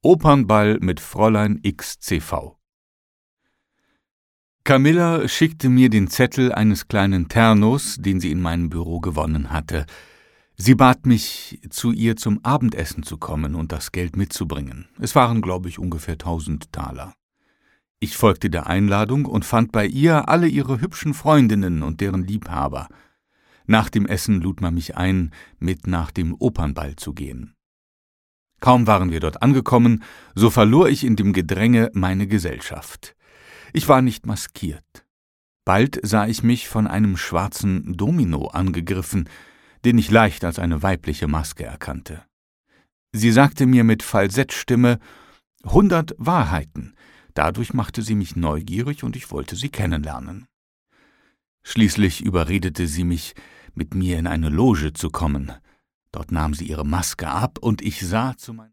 Opernball mit Fräulein XCV. Camilla schickte mir den Zettel eines kleinen Ternos, den sie in meinem Büro gewonnen hatte. Sie bat mich, zu ihr zum Abendessen zu kommen und das Geld mitzubringen. Es waren, glaube ich, ungefähr 1000 Taler. Ich folgte der Einladung und fand bei ihr alle ihre hübschen Freundinnen und deren Liebhaber. Nach dem Essen lud man mich ein, mit nach dem Opernball zu gehen. Kaum waren wir dort angekommen, so verlor ich in dem Gedränge meine Gesellschaft. Ich war nicht maskiert. Bald sah ich mich von einem schwarzen Domino angegriffen, den ich leicht als eine weibliche Maske erkannte. Sie sagte mir mit Falsettstimme 100 Wahrheiten. Dadurch machte sie mich neugierig und ich wollte sie kennenlernen. Schließlich überredete sie mich, mit mir in eine Loge zu kommen. Dort nahm sie ihre Maske ab und ich sah zu meinem